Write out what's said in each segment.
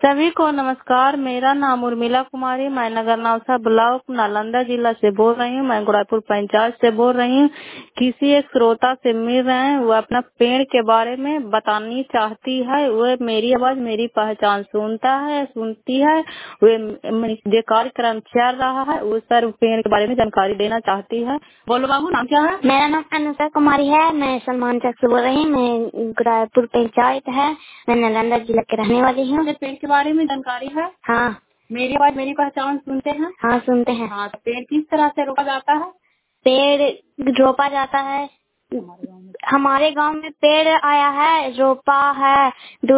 सभी को नमस्कार। मेरा नाम उर्मिला कुमारी, मैं नगर नौसा ब्लॉक नालंदा जिला से बोल रही हूँ। मैं गुड़ापुर पंचायत से बोल रही हूँ। किसी एक श्रोता से मिल रहे हैं, वो अपना पेड़ के बारे में बतानी चाहती है। वो मेरी आवाज मेरी पहचान सुनती है। वो जो कार्यक्रम चल रहा है वो सर पेड़ के बारे में जानकारी देना चाहती है। बोलो बाबू, नाम क्या है? मेरा नाम अनुषा कुमारी है। मैं सलमान चक से बोल रही हूँ। मैं गुड़ापुर पंचायत है। मैं नालंदा जिला के रहने वाली हूँ। पेड़ के बारे में जानकारी है? हाँ। मेरी आवाज मेरी पहचान सुनते हैं? हाँ, सुनते हैं। हाँ, तो पेड़ किस तरह से रोका जाता है? पेड़ रोपा जाता है। हमारे गांव में पेड़ आया है, रोपा है।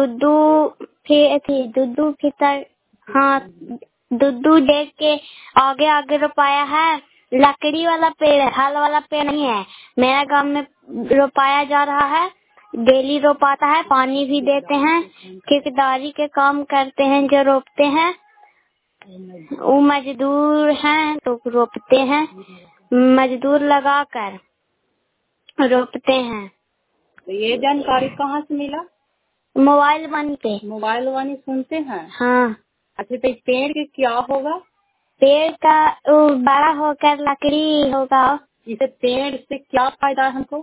दुद्दू फितर, हाँ, दुद्दू देख के आगे आगे रोपाया है। लकड़ी वाला पेड़ है, हल वाला पेड़ नहीं है। मेरा गांव में रोपाया जा रहा है। डेली रोपाता है, पानी भी देते हैं। ठेकेदारी के काम करते हैं जो रोपते हैं। वो मजदूर हैं तो रोपते हैं। मजदूर लगाकर रोपते हैं। तो ये जानकारी कहाँ से मिला? मोबाइल वन पे। मोबाइल वाणी सुनते हैं? हाँ। अच्छा, तो इस पेड़ के क्या होगा? पेड़ का वो बड़ा होकर लकड़ी होगा। इसे पेड़ से क्या फायदा है हमको?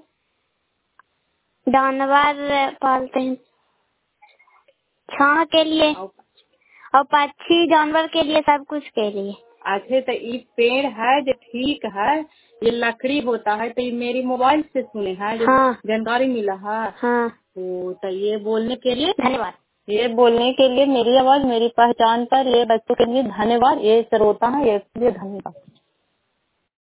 जानवर पालते हैं छां के लिए, और पक्षी जानवर के लिए, सब कुछ के लिए। अच्छा, तो ये पेड़ है जो ठीक है, ये लकड़ी होता है, तो ये मेरी मोबाइल से सुने हैं जो हाँ। जानकारी मिला है। हाँ। तो ये बोलने के लिए धन्यवाद। ये बोलने के लिए मेरी आवाज मेरी पहचान पर ये बच्चों के लिए धन्यवाद। ये श्रोता है, ये धन्यवाद।